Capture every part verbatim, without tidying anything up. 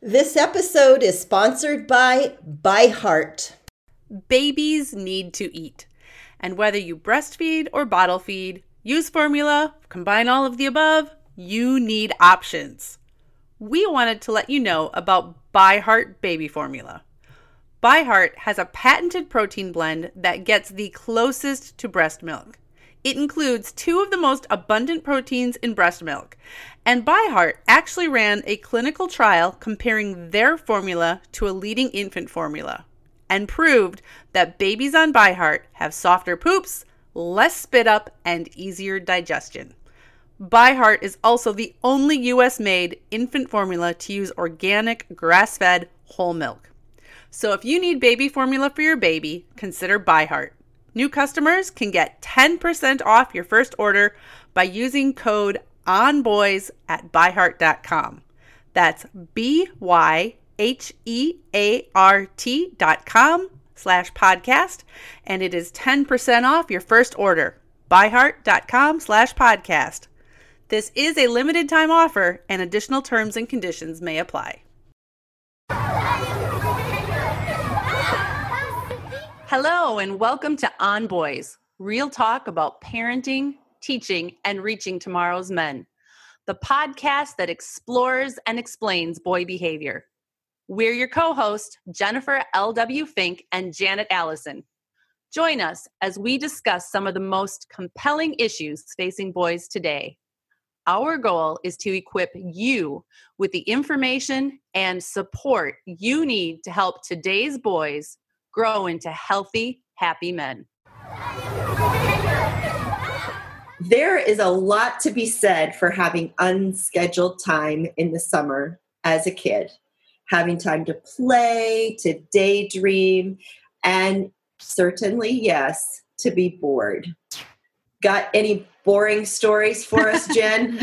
This episode is sponsored by ByHeart. Babies need to eat. And whether you breastfeed or bottle feed, use formula, combine all of the above, you need options. We wanted to let you know about ByHeart Baby Formula. ByHeart has a patented protein blend that gets the closest to breast milk. It includes two of the most abundant proteins in breast milk. And ByHeart actually ran a clinical trial comparing their formula to a leading infant formula and proved that babies on ByHeart have softer poops, less spit up, and easier digestion. ByHeart is also the only U S-made infant formula to use organic, grass-fed, whole milk. So if you need baby formula for your baby, consider ByHeart. New customers can get ten percent off your first order by using code ONBOYS at by heart dot com. That's B Y H E A R T dot com slash podcast, and it is ten percent off your first order. by heart dot com slash podcast. This is a limited time offer, and additional terms and conditions may apply. Hello, and welcome to On Boys, real talk about parenting, teaching, and reaching tomorrow's men. The podcast that explores and explains boy behavior. We're your co-hosts, Jennifer L W. Fink and Janet Allison. Join us as we discuss some of the most compelling issues facing boys today. Our goal is to equip you with the information and support you need to help today's boys grow into healthy, happy men. There is a lot to be said for having unscheduled time in the summer as a kid. Having time to play, to daydream, and certainly, yes, to be bored. Got any boring stories for us, Jen?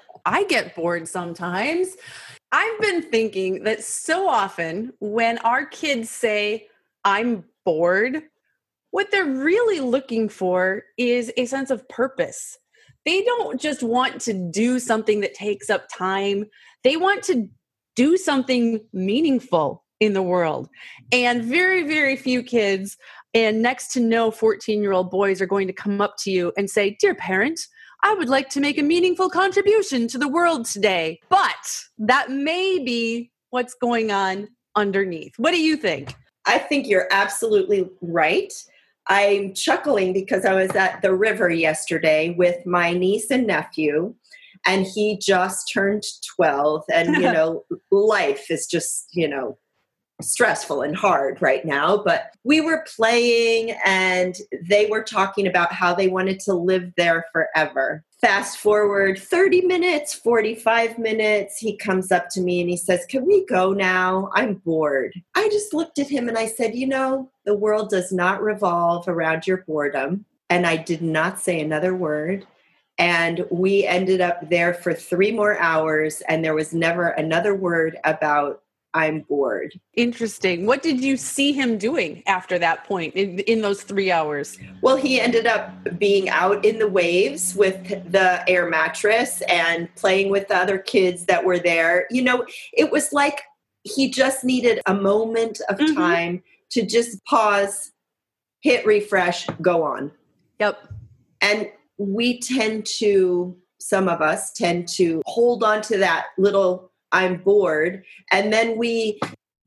I get bored sometimes. I've been thinking that so often when our kids say, I'm bored, what they're really looking for is a sense of purpose. They don't just want to do something that takes up time. They want to do something meaningful in the world. And very, very few kids and next to no fourteen-year-old boys are going to come up to you and say, dear parent, I would like to make a meaningful contribution to the world today. But that may be what's going on underneath. What do you think? I think you're absolutely right. I'm chuckling because I was at the river yesterday with my niece and nephew, and he just turned twelve. And, you know, life is just, you know, stressful and hard right now. But we were playing and they were talking about how they wanted to live there forever. Fast forward thirty minutes, forty-five minutes, he comes up to me and he says, can we go now? I'm bored. I just looked at him and I said, you know, the world does not revolve around your boredom. And I did not say another word. And we ended up there for three more hours and there was never another word about I'm bored. Interesting. What did you see him doing after that point in, in those three hours? Well, he ended up being out in the waves with the air mattress and playing with the other kids that were there. You know, it was like he just needed a moment of mm-hmm. time to just pause, hit refresh, go on. Yep. And we tend to, some of us tend to hold on to that little I'm bored. And then we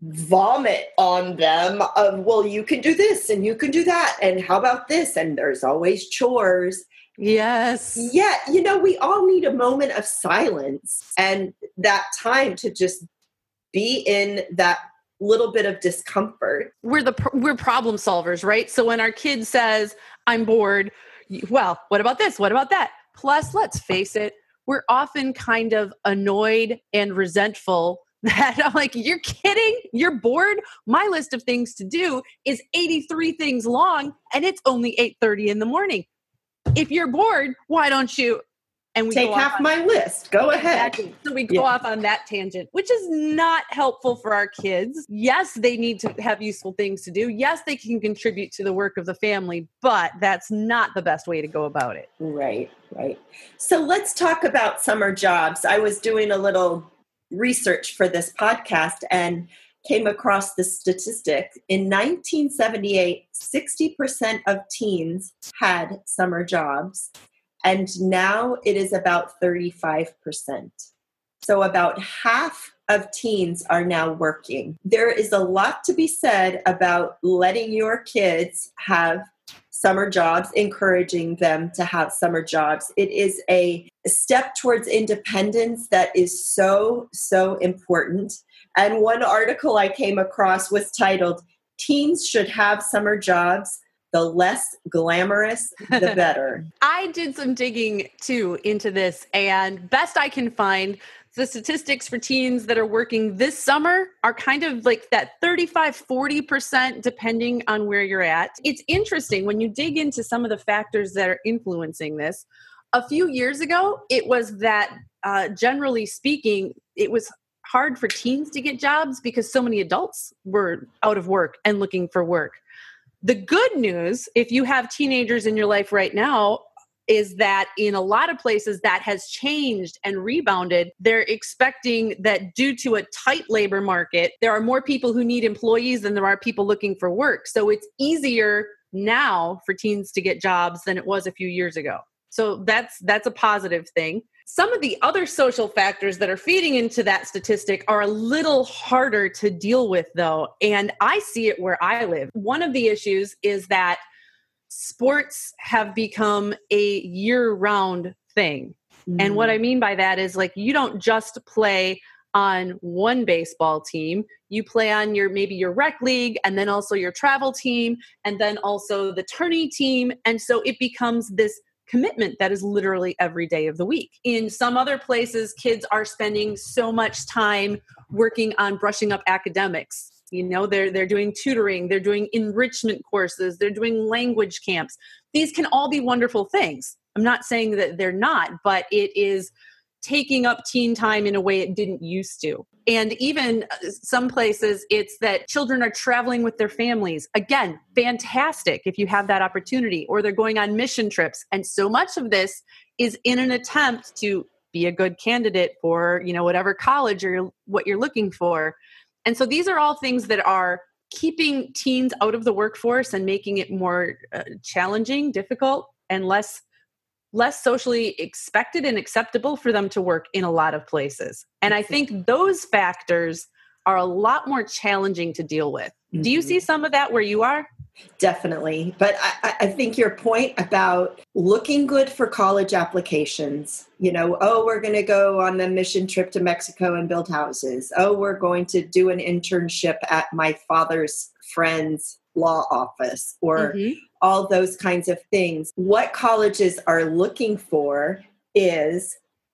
vomit on them of, well, you can do this and you can do that. And how about this? And there's always chores. Yes. Yeah. You know, we all need a moment of silence and that time to just be in that little bit of discomfort. We're the, we're problem solvers, right? So when our kid says, I'm bored, well, what about this? What about that? Plus, let's face it, we're often kind of annoyed and resentful that I'm like, you're kidding? You're bored? My list of things to do is eighty-three things long and it's only eight thirty in the morning. If you're bored, why don't you? And we take half my list. Go ahead. Exactly. So we go yeah. off on that tangent, which is not helpful for our kids. Yes, they need to have useful things to do. Yes, they can contribute to the work of the family, but that's not the best way to go about it. Right, right. So let's talk about summer jobs. I was doing a little research for this podcast and came across the statistic. In nineteen seventy-eight, sixty percent of teens had summer jobs, and now it is about thirty-five percent. So about half of teens are now working. There is a lot to be said about letting your kids have summer jobs, encouraging them to have summer jobs. It is a step towards independence that is so, so important. And one article I came across was titled, "Teens Should Have Summer Jobs. The less glamorous, the better." I did some digging too into this, and best I can find, the statistics for teens that are working this summer are kind of like that thirty-five, forty percent depending on where you're at. It's interesting when you dig into some of the factors that are influencing this. A few years ago, it was that uh, generally speaking, it was hard for teens to get jobs because so many adults were out of work and looking for work. The good news, if you have teenagers in your life right now, is that in a lot of places that has changed and rebounded. They're expecting that due to a tight labor market, there are more people who need employees than there are people looking for work. So it's easier now for teens to get jobs than it was a few years ago. So that's that's a positive thing. Some of the other social factors that are feeding into that statistic are a little harder to deal with, though, and I see it where I live. One of the issues is that sports have become a year-round thing. Mm. And what I mean by that is, like, you don't just play on one baseball team. You play on your maybe your rec league, and then also your travel team, and then also the tourney team. And so it becomes this commitment that is literally every day of the week. In some other places, kids are spending so much time working on brushing up academics. You know, they're they're doing tutoring, they're doing enrichment courses, they're doing language camps. These can all be wonderful things. I'm not saying that they're not, but it is taking up teen time in a way it didn't used to. And even some places, it's that children are traveling with their families. Again, fantastic if you have that opportunity, or they're going on mission trips. And so much of this is in an attempt to be a good candidate for, you know, whatever college or what you're looking for. And so these are all things that are keeping teens out of the workforce and making it more uh, challenging, difficult, and less less socially expected and acceptable for them to work in a lot of places. And I think those factors are a lot more challenging to deal with. Mm-hmm. Do you see some of that where you are? Definitely. But I, I think your point about looking good for college applications, you know, oh, we're going to go on the mission trip to Mexico and build houses. Oh, we're going to do an internship at my father's friend's law office, or mm-hmm. all those kinds of things. What colleges are looking for is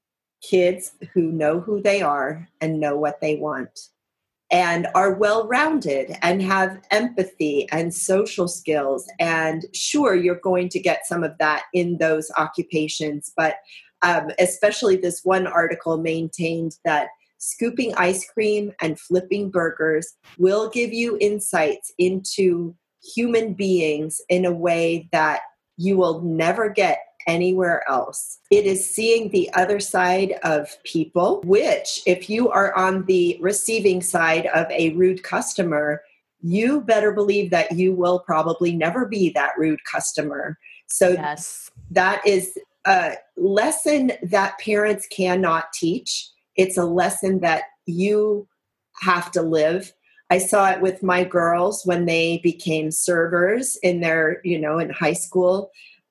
kids who know who they are and know what they want, and are well-rounded and have empathy and social skills. And sure, you're going to get some of that in those occupations, but um, especially this one article maintained that scooping ice cream and flipping burgers will give you insights into human beings in a way that you will never get anywhere else. It is seeing the other side of people, which if you are on the receiving side of a rude customer, you better believe that you will probably never be that rude customer. So yes. That is a lesson that parents cannot teach. It's a lesson that you have to live. I saw it with my girls when they became servers in their, you know, in high school.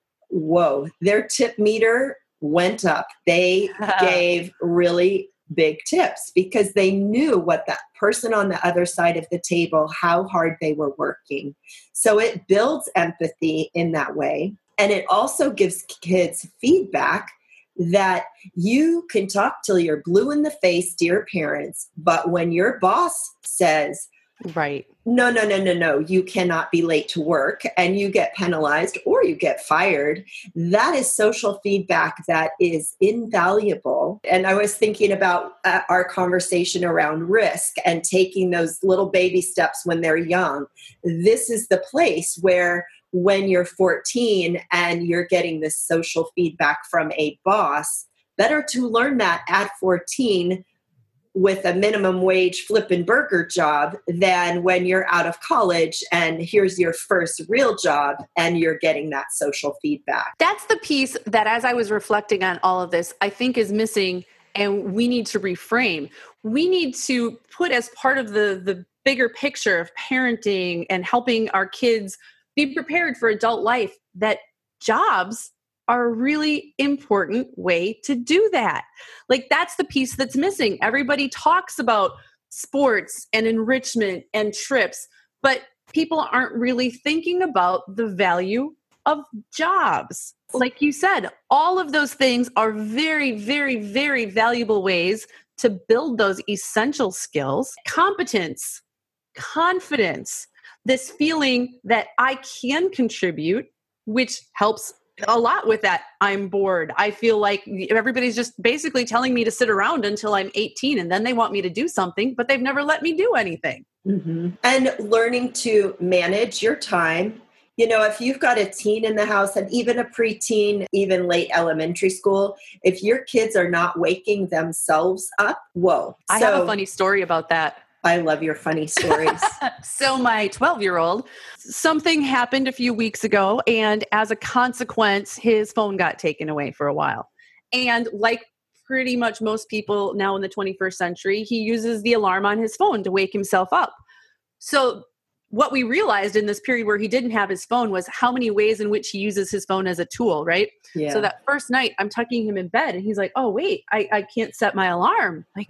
Whoa, their tip meter went up. They gave really big tips because they knew what that person on the other side of the table, how hard they were working. So it builds empathy in that way. And it also gives kids feedback that you can talk till you're blue in the face to your parents, but when your boss says, right, no, no, no, no, no, you cannot be late to work, and you get penalized or you get fired, that is social feedback that is invaluable. And I was thinking about uh, our conversation around risk and taking those little baby steps when they're young. This is the place where when you're fourteen and you're getting this social feedback from a boss, better to learn that at fourteen with a minimum wage flippin' burger job than when you're out of college and here's your first real job and you're getting that social feedback. That's the piece that, as I was reflecting on all of this, I think is missing, and we need to reframe. We need to put as part of the, the bigger picture of parenting and helping our kids be prepared for adult life that jobs are a really important way to do that. Like, that's the piece that's missing. Everybody talks about sports and enrichment and trips, but people aren't really thinking about the value of jobs. Like you said, all of those things are very, very, very valuable ways to build those essential skills: competence, confidence, this feeling that I can contribute, which helps a lot with that. I'm bored. I feel like everybody's just basically telling me to sit around until I'm eighteen, and then they want me to do something, but they've never let me do anything. Mm-hmm. And learning to manage your time. You know, if you've got a teen in the house and even a preteen, even late elementary school, if your kids are not waking themselves up, whoa. I so, have a funny story about that. I love your funny stories. So my twelve-year-old, something happened a few weeks ago, and as a consequence, his phone got taken away for a while. And like pretty much most people now in the twenty-first century, he uses the alarm on his phone to wake himself up. So what we realized in this period where he didn't have his phone was how many ways in which he uses his phone as a tool, right? Yeah. So that first night, I'm tucking him in bed, and he's like, oh, wait, I, I can't set my alarm. Like,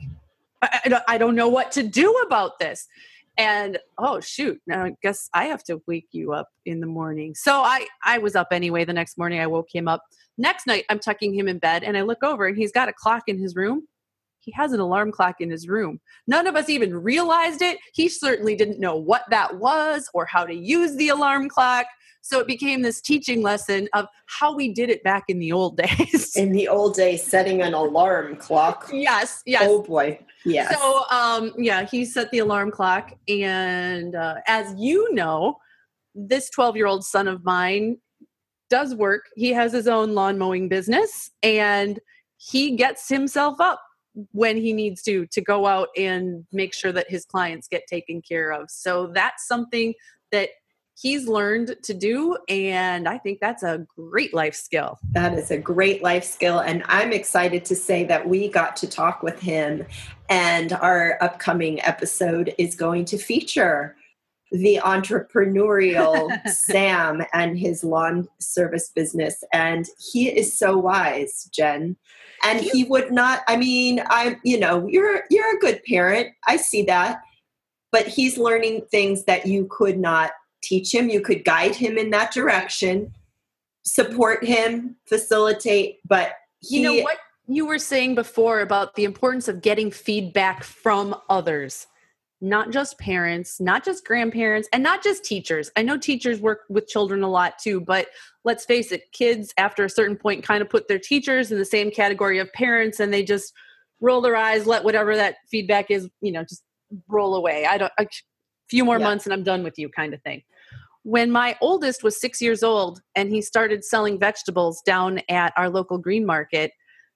I, I don't know what to do about this. And, oh, shoot, now I guess I have to wake you up in the morning. So I, I was up anyway. The next morning I woke him up. Next night I'm tucking him in bed, and I look over and he's got a clock in his room. He has an alarm clock in his room. None of us even realized it. He certainly didn't know what that was or how to use the alarm clock. So it became this teaching lesson of how we did it back in the old days. In the old days, setting an alarm clock. Yes, yes. Oh boy. Yes. So, um, yeah, he set the alarm clock. And uh, as you know, this twelve-year-old son of mine does work. He has his own lawn mowing business, and he gets himself up when he needs to, to go out and make sure that his clients get taken care of. So that's something that he's learned to do, and I think that's a great life skill. That is a great life skill, and I'm excited to say that we got to talk with him, and our upcoming episode is going to feature the entrepreneurial Sam and his lawn service business, and he is so wise, Jen. And he would not, I mean, I'm, you know, you're you're a good parent. I see that. But he's learning things that you could not teach him. You could guide him in that direction, support him, facilitate, but he, you know what you were saying before about the importance of getting feedback from others, not just parents, not just grandparents, and not just teachers. I know teachers work with children a lot too, but let's face it, kids after a certain point kind of put their teachers in the same category of parents, and they just roll their eyes, let whatever that feedback is, you know, just roll away. I don't, a few more yeah. months and I'm done with you kind of thing. When my oldest was six years old and he started selling vegetables down at our local green market.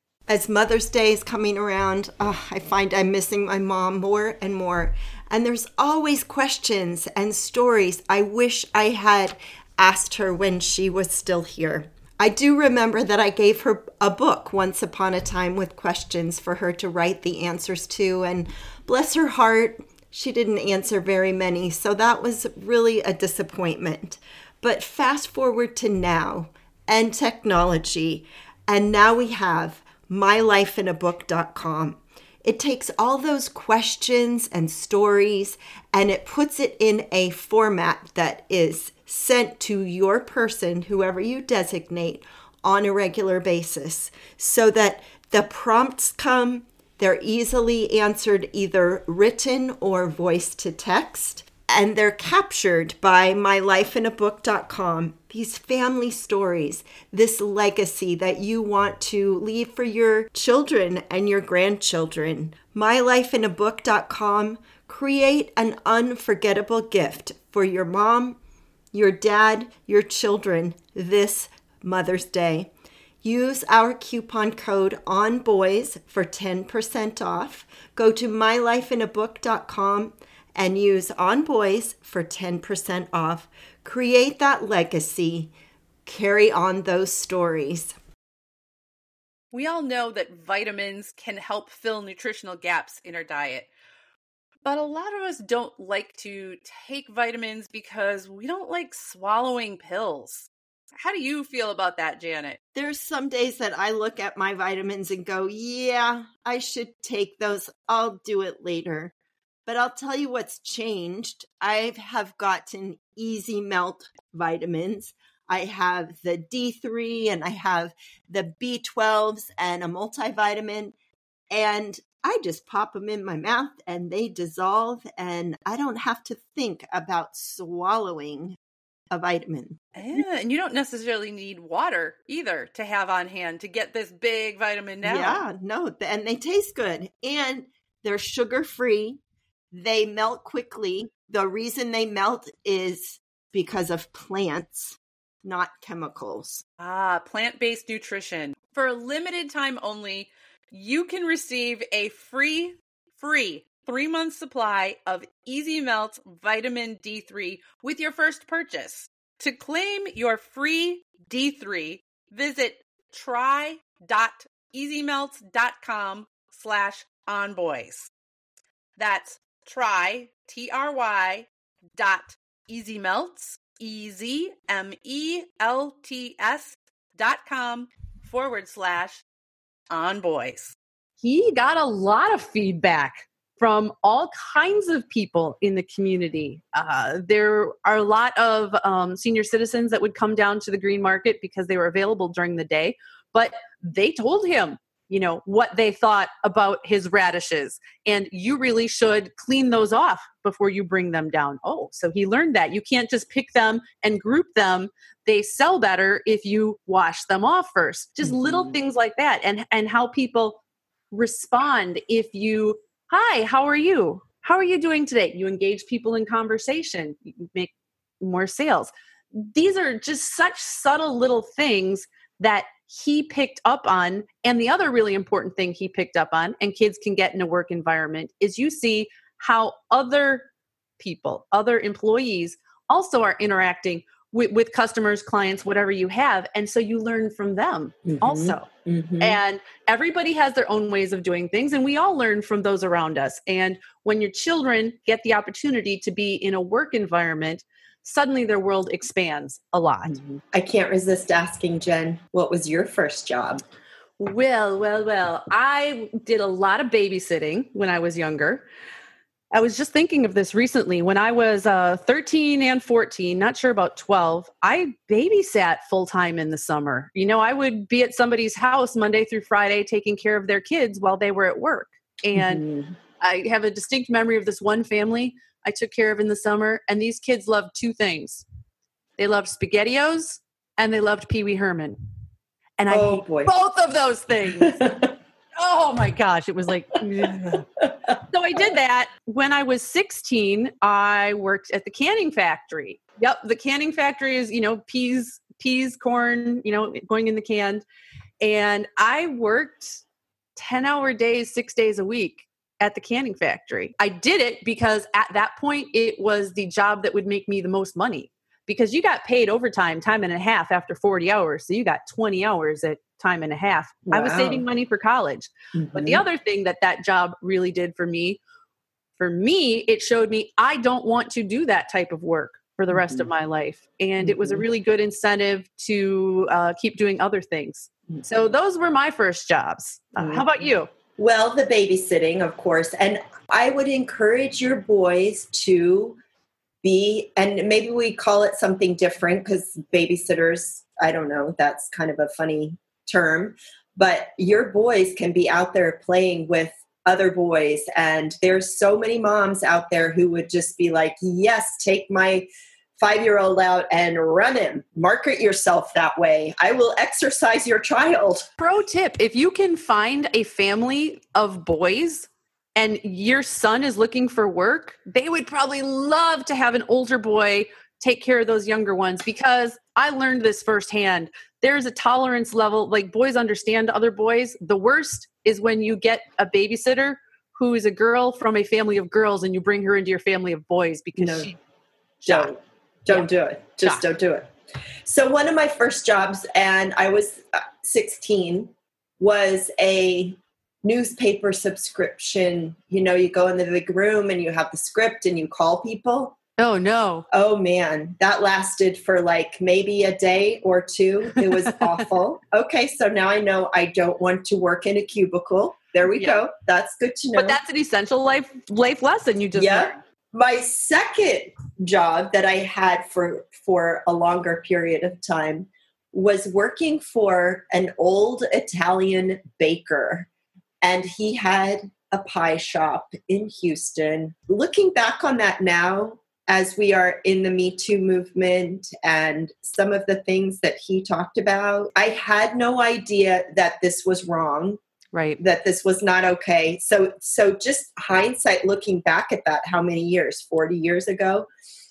As Mother's Day is coming around, oh, I find I'm missing my mom more and more. And there's always questions and stories I wish I had asked her when she was still here. I do remember that I gave her a book once upon a time with questions for her to write the answers to, and bless her heart, she didn't answer very many, so that was really a disappointment. But fast forward to now and technology, and now we have my life in a book dot com. It takes all those questions and stories and it puts it in a format that is sent to your person, whoever you designate, on a regular basis, so that the prompts come, they're easily answered either written or voice to text, and they're captured by my life in a book dot com. These family stories, this legacy that you want to leave for your children and your grandchildren. my life in a book dot com. Create an unforgettable gift for your mom, your dad, your children this Mother's Day. Use our coupon code ONBOYS for ten percent off. Go to my life in a book dot com and use ONBOYS for ten percent off. Create that legacy. Carry on those stories. We all know that vitamins can help fill nutritional gaps in our diet. But a lot of us don't like to take vitamins because we don't like swallowing pills. How do you feel about that, Janet? There's some days that I look at my vitamins and go, yeah, I should take those. I'll do it later. But I'll tell you what's changed. I have gotten Easy Melt vitamins. I have the D three and I have the B twelves and a multivitamin. And I just pop them in my mouth and they dissolve and I don't have to think about swallowing a vitamin. Yeah, and you don't necessarily need water either to have on hand to get this big vitamin down. Yeah, no, and they taste good. And they're sugar-free. They melt quickly. The reason they melt is because of plants, not chemicals. Ah, plant-based nutrition. For a limited time only, you can receive a free, free three-month supply of Easy Melt Vitamin D three with your first purchase. To claim your free D three, visit try.easymelt.com slash onboys. That's try, T R Y, dot easymelts, E Z M E L T S dot com forward slash onboys. He got a lot of feedback from all kinds of people in the community. Uh, there are a lot of um, senior citizens that would come down to the green market because they were available during the day, but they told him, you know, what they thought about his radishes. And you really should clean those off before you bring them down. Oh, so he learned that. You can't just pick them and group them. They sell better if you wash them off first. Just mm-hmm. little things like that. And, and how people respond if you, hi, how are you? How are you doing today? You engage people in conversation. You make more sales. These are just such subtle little things that he picked up on. And the other really important thing he picked up on, and kids can get in a work environment, is you see how other people, other employees also are interacting with, with customers, clients, whatever you have. And so you learn from them mm-hmm. also. Mm-hmm. And everybody has their own ways of doing things. And we all learn from those around us. And when your children get the opportunity to be in a work environment, suddenly their world expands a lot. Mm-hmm. I can't resist asking, Jen, what was your first job? Well, well, well, I did a lot of babysitting when I was younger. I was just thinking of this recently. When I was uh, thirteen and fourteen, not sure about twelve, I babysat full-time in the summer. You know, I would be at somebody's house Monday through Friday taking care of their kids while they were at work. And mm-hmm. I have a distinct memory of this one family I took care of in the summer. And these kids loved two things. They loved SpaghettiOs and they loved Pee Wee Herman. And I oh, hate boy. both of those things. Oh my gosh. It was like, so I did that. When I was sixteen, I worked at the canning factory. Yep. The canning factory is, you know, peas, peas, corn, you know, going in the can. And I worked ten hour days, six days a week at the canning factory. I did it because at that point, it was the job that would make me the most money, because you got paid overtime, time and a half after forty hours. So you got twenty hours at time and a half. Wow. I was saving money for college. Mm-hmm. But the other thing that that job really did for me, for me, it showed me I don't want to do that type of work for the rest mm-hmm. of my life. And mm-hmm. it was a really good incentive to uh, keep doing other things. Mm-hmm. So those were my first jobs. Uh, mm-hmm. How about you? Well, the babysitting, of course. And I would encourage your boys to be, and maybe we call it something different because babysitters, I don't know, that's kind of a funny term, but your boys can be out there playing with other boys. And there's so many moms out there who would just be like, yes, take my five-year-old out and run him. Market yourself that way. I will exercise your child. Pro tip, if you can find a family of boys and your son is looking for work, they would probably love to have an older boy take care of those younger ones, because I learned this firsthand. There's a tolerance level, like boys understand other boys. The worst is when you get a babysitter who is a girl from a family of girls and you bring her into your family of boys because No. she Don't, don't Yeah. do it. Just Shock. don't do it. So one of my first jobs, and I was uh, sixteen, was a newspaper subscription. You know, you go in the big room and you have the script and you call people. Oh no. Oh man, that lasted for like maybe a day or two. It was awful. Okay, so now I know I don't want to work in a cubicle. There we Yeah. go. That's good to know. But that's an essential life life lesson you just Yeah. learned. My second job that I had for for a longer period of time was working for an old Italian baker, and he had a pie shop in Houston. Looking back on that now, as we are in the Me Too movement and some of the things that he talked about, I had no idea that this was wrong, Right. that this was not okay. So, so just hindsight, looking back at that, how many years, forty years ago?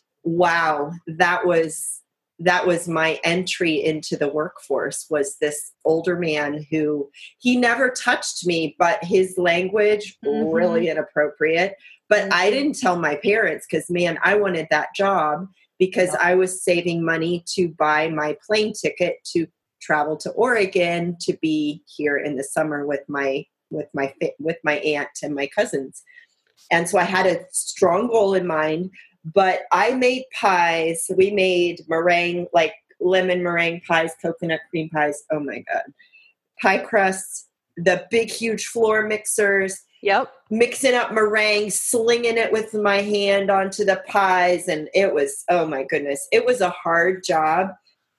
Wow. That was, that was my entry into the workforce, was this older man who, he never touched me, but his language, Mhm. really inappropriate. But I didn't tell my parents because, man, I wanted that job because Yep. I was saving money to buy my plane ticket to travel to Oregon to be here in the summer with my with my with my aunt and my cousins. And so I had a strong goal in mind, but I made pies. We made meringue, like lemon meringue pies, coconut cream pies. Oh my God. Pie crusts, the big, huge floor mixers, Yep. mixing up meringue, slinging it with my hand onto the pies. And it was, oh my goodness, it was a hard job.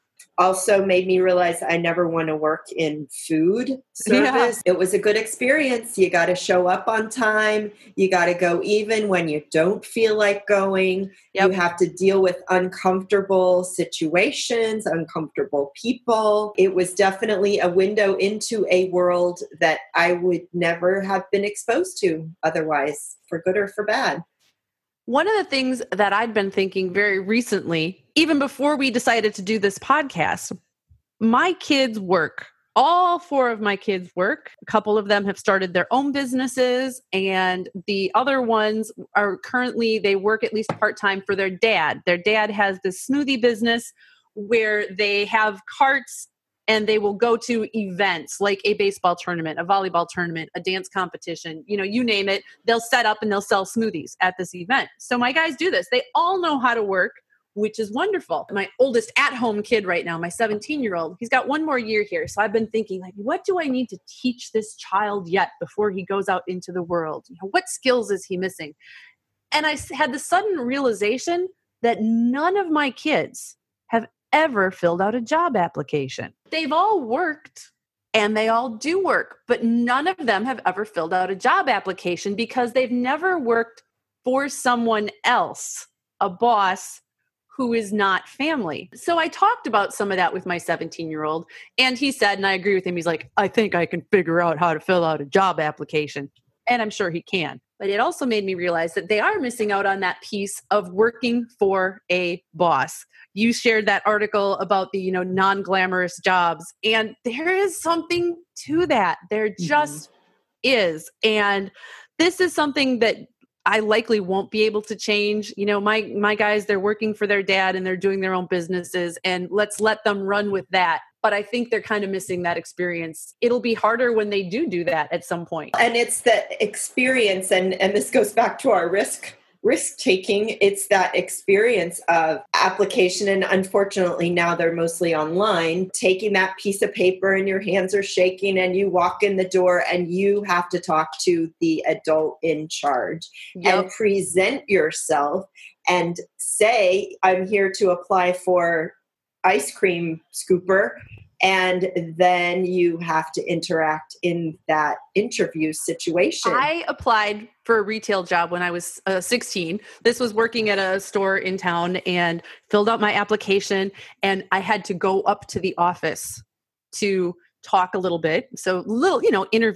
Also made me realize I never want to work in food service. Yeah. It was a good experience. You got to show up on time. You got to go even when you don't feel like going. Yep. You have to deal with uncomfortable situations, uncomfortable people. It was definitely a window into a world that I would never have been exposed to otherwise, for good or for bad. One of the things that I'd been thinking very recently, even before we decided to do this podcast, my kids work. All four of my kids work. A couple of them have started their own businesses, and the other ones are currently, they work at least part-time for their dad. Their dad has this smoothie business where they have carts and they will go to events like a baseball tournament, a volleyball tournament, a dance competition, you know, you name it. They'll set up and they'll sell smoothies at this event. So my guys do this. They all know how to work, which is wonderful. My oldest at-home kid right now, my seventeen-year-old, he's got one more year here. So I've been thinking, like, what do I need to teach this child yet before he goes out into the world? You know, what skills is he missing? And I had the sudden realization that none of my kids have ever filled out a job application. They've all worked and they all do work, but none of them have ever filled out a job application because they've never worked for someone else, a boss who is not family. So I talked about some of that with my seventeen-year-old, and he said, and I agree with him, he's like, I think I can figure out how to fill out a job application. And I'm sure he can. But it also made me realize that they are missing out on that piece of working for a boss. You shared that article about the, you know, non-glamorous jobs, and there is something to that. There just mm-hmm. is. And this is something that I likely won't be able to change. You know, my my guys, they're working for their dad and they're doing their own businesses, and let's let them run with that. But I think they're kind of missing that experience. It'll be harder when they do do that at some point. And it's the experience, and, and this goes back to our risk risk taking. It's that experience of application. And unfortunately, now they're mostly online, taking that piece of paper and your hands are shaking and you walk in the door and you have to talk to the adult in charge yep. and present yourself and say, I'm here to apply for ice cream scooper. And then you have to interact in that interview situation. I applied for a retail job when I was uh, sixteen. This was working at a store in town, and filled out my application, and I had to go up to the office to talk a little bit. So little, you know, interview.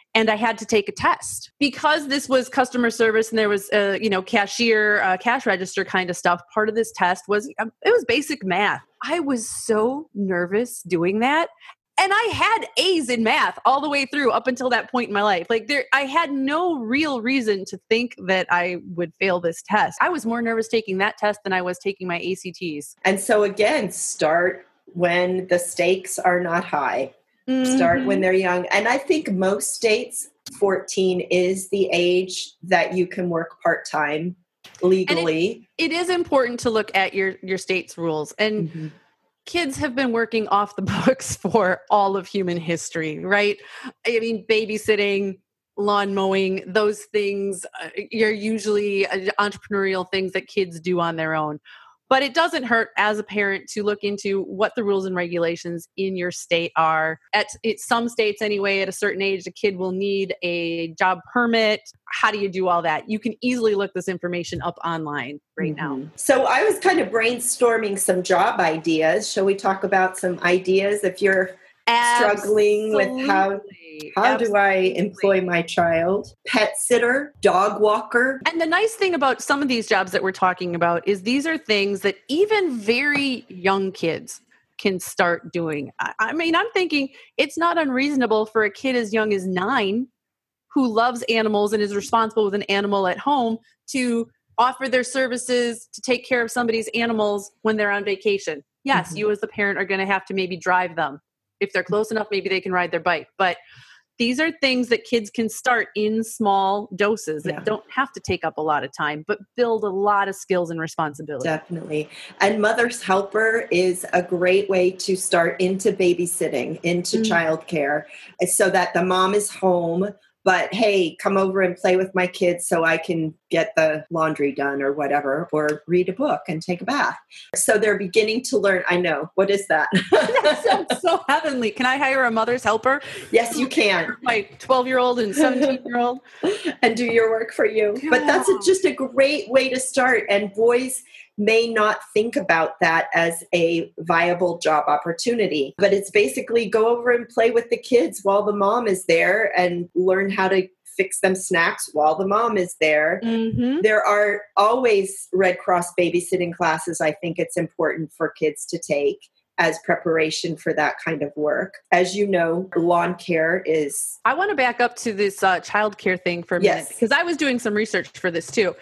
and I had to take a test. Because this was customer service and there was, uh, you know, cashier, uh, cash register kind of stuff, part of this test was, um, it was basic math. I was so nervous doing that. And I had A's in math all the way through up until that point in my life. Like there, I had no real reason to think that I would fail this test. I was more nervous taking that test than I was taking my A C Ts. And so again, start when the stakes are not high. Mm-hmm. Start when they're young. And I think most states, fourteen is the age that you can work part-time legally. It, it is important to look at your, your state's rules. And mm-hmm. kids have been working off the books for all of human history, right? I mean, babysitting, lawn mowing, those things uh, are usually uh, entrepreneurial things that kids do on their own. But it doesn't hurt as a parent to look into what the rules and regulations in your state are. At it, some states anyway, at a certain age, a kid will need a job permit. How do you do all that? You can easily look this information up online right mm-hmm. now. So I was kind of brainstorming some job ideas. Shall we talk about some ideas if you're struggling Absolutely. with how how Absolutely. do I employ my child? Pet sitter, dog walker. And the nice thing about some of these jobs that we're talking about is these are things that even very young kids can start doing. I, I mean, I'm thinking it's not unreasonable for a kid as young as nine who loves animals and is responsible with an animal at home to offer their services to take care of somebody's animals when they're on vacation. Yes, mm-hmm. you as the parent are going to have to maybe drive them. If they're close enough, maybe they can ride their bike. But these are things that kids can start in small doses that yeah. don't have to take up a lot of time, but build a lot of skills and responsibility. Definitely. And Mother's Helper is a great way to start into babysitting, into mm-hmm. childcare, so that the mom is home. But hey, come over and play with my kids so I can get the laundry done or whatever, or read a book and take a bath. So they're beginning to learn. I know. What is that? That sounds so heavenly. Can I hire a mother's helper? Yes, you can. My twelve-year-old and seventeen-year-old. And do your work for you. Yeah. But that's a, just a great way to start. And boys may not think about that as a viable job opportunity, but it's basically go over and play with the kids while the mom is there and learn how to fix them snacks while the mom is there. Mm-hmm. There are always Red Cross babysitting classes. I think it's important for kids to take as preparation for that kind of work. As you know, lawn care is... I want to back up to this uh, child care thing for a minute, yes. because I was doing some research for this too.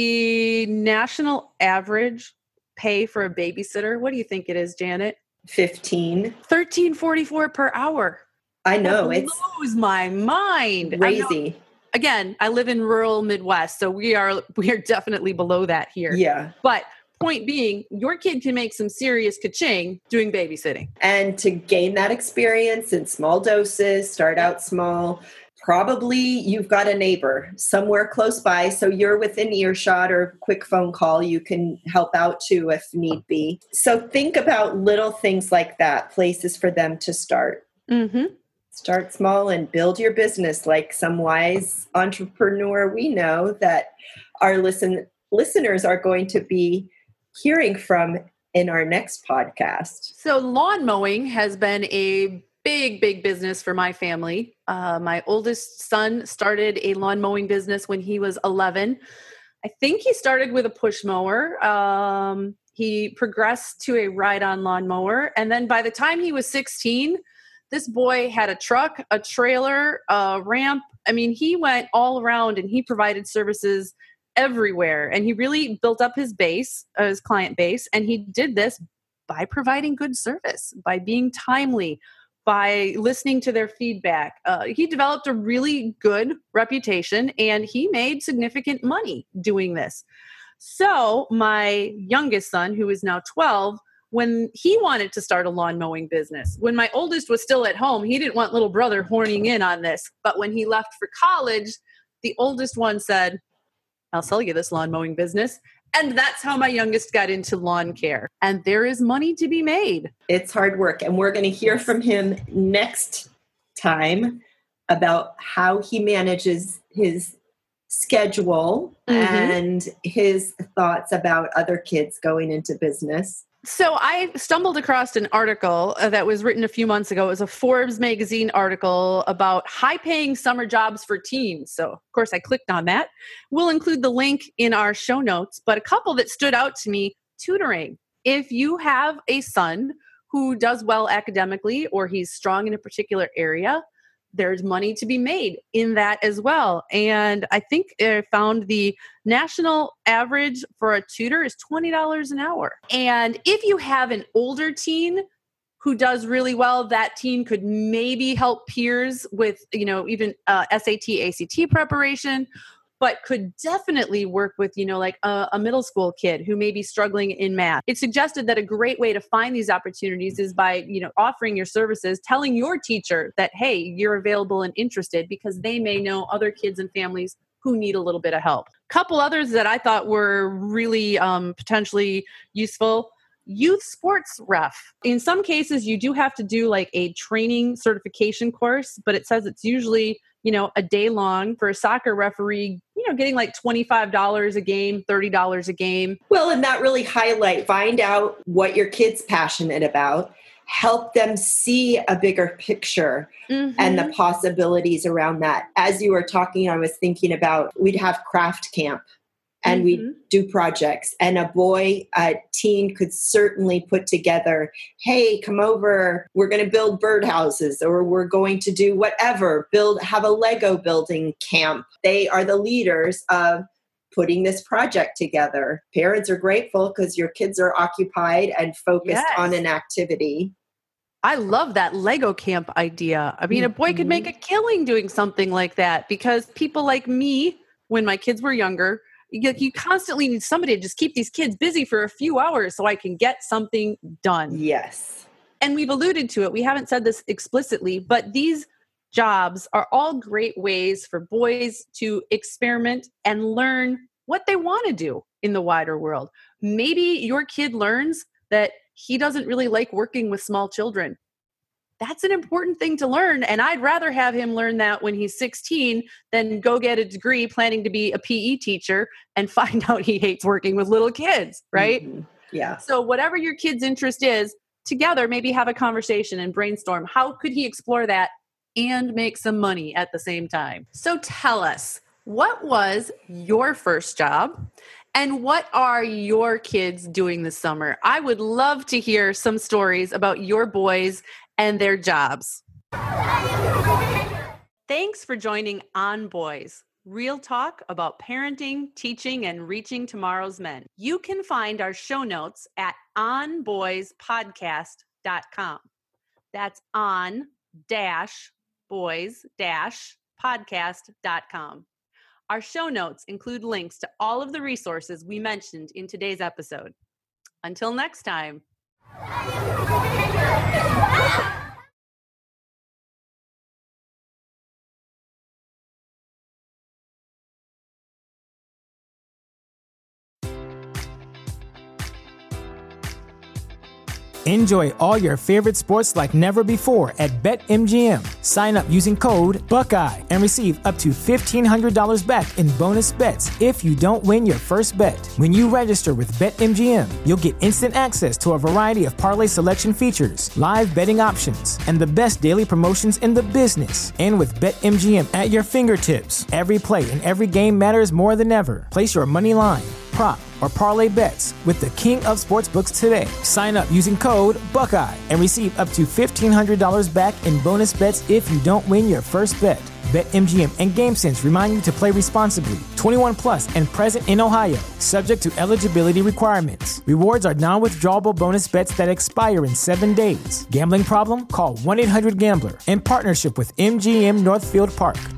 The national average pay for a babysitter, what do you think it is, Janet? fifteen. thirteen forty-four per hour. I know. That It's blows my mind. Crazy. Again, I live in rural Midwest, so we are we are definitely below that here. Yeah. But point being, your kid can make some serious ka-ching doing babysitting. And to gain that experience in small doses, start out small. Probably you've got a neighbor somewhere close by, so you're within earshot or a quick phone call. You can help out too if need be. So think about little things like that, places for them to start. Mm-hmm. Start small and build your business like some wise entrepreneur we know that our listen listeners are going to be hearing from in our next podcast. So lawn mowing has been a big, big business for my family. Uh, my oldest son started a lawn mowing business when he was eleven. I think he started with a push mower. Um, he progressed to a ride-on lawn mower. And then by the time he was sixteen, this boy had a truck, a trailer, a ramp. I mean, he went all around and he provided services everywhere. And he really built up his base, uh, his client base. And he did this by providing good service, by being timely, by listening to their feedback. Uh, he developed a really good reputation and he made significant money doing this. So my youngest son, who is now twelve, when he wanted to start a lawn mowing business, when my oldest was still at home, he didn't want little brother horning in on this. But when he left for college, the oldest one said, I'll sell you this lawn mowing business. And that's how my youngest got into lawn care. And there is money to be made. It's hard work. And we're going to hear from him next time about how he manages his schedule mm-hmm. and his thoughts about other kids going into business. So I stumbled across an article uh, that was written a few months ago. It was a Forbes magazine article about high-paying summer jobs for teens. So, of course, I clicked on that. We'll include the link in our show notes, but a couple that stood out to me, tutoring. If you have a son who does well academically or he's strong in a particular area, there's money to be made in that as well. And I think I found the national average for a tutor is twenty dollars an hour. And if you have an older teen who does really well, that teen could maybe help peers with, you know, even uh, S A T, A C T preparation, but could definitely work with, you know, like a, a middle school kid who may be struggling in math. It suggested that a great way to find these opportunities is by, you know, offering your services, telling your teacher that, hey, you're available and interested, because they may know other kids and families who need a little bit of help. Couple others that I thought were really um, potentially useful. Youth sports ref. In some cases, you do have to do like a training certification course, but it says it's usually, you know, a day long. For a soccer referee, you know, getting like twenty-five dollars a game, thirty dollars a game. Well, and that really highlight, find out what your kid's passionate about, help them see a bigger picture mm-hmm. and the possibilities around that. As you were talking, I was thinking about, we'd have craft camp. And mm-hmm. we do projects, and a boy, a teen could certainly put together, hey, come over, we're going to build birdhouses, or we're going to do whatever, build, have a Lego building camp. They are the leaders of putting this project together. Parents are grateful because your kids are occupied and focused yes. on an activity. I love that Lego camp idea. I mean, mm-hmm. a boy could make a killing doing something like that, because people like me, when my kids were younger, You, you constantly need somebody to just keep these kids busy for a few hours so I can get something done. Yes. And we've alluded to it. We haven't said this explicitly, but these jobs are all great ways for boys to experiment and learn what they want to do in the wider world. Maybe your kid learns that he doesn't really like working with small children. That's an important thing to learn. And I'd rather have him learn that when he's sixteen than go get a degree planning to be a P E teacher and find out he hates working with little kids, right? Mm-hmm. Yeah. So whatever your kid's interest is, together, maybe have a conversation and brainstorm. How could he explore that and make some money at the same time? So tell us, what was your first job? And what are your kids doing this summer? I would love to hear some stories about your boys and their jobs. Thanks for joining On Boys, real talk about parenting, teaching, and reaching tomorrow's men. You can find our show notes at on boys podcast dot com. That's on dash boys dash podcast dot com. Our show notes include links to all of the resources we mentioned in today's episode. Until next time. Enjoy all your favorite sports like never before at BetMGM. Sign up using code Buckeye and receive up to fifteen hundred dollars back in bonus bets if you don't win your first bet. When you register with BetMGM, you'll get instant access to a variety of parlay selection features, live betting options, and the best daily promotions in the business. And with BetMGM at your fingertips, every play and every game matters more than ever. Place your money line, prop, or parlay bets with the king of sportsbooks today. Sign up using code Buckeye and receive up to fifteen hundred dollars back in bonus bets if you don't win your first bet. BetMGM and GameSense remind you to play responsibly. twenty-one plus and present in Ohio, subject to eligibility requirements. Rewards are non-withdrawable bonus bets that expire in seven days. Gambling problem? Call one eight hundred gambler in partnership with M G M Northfield Park.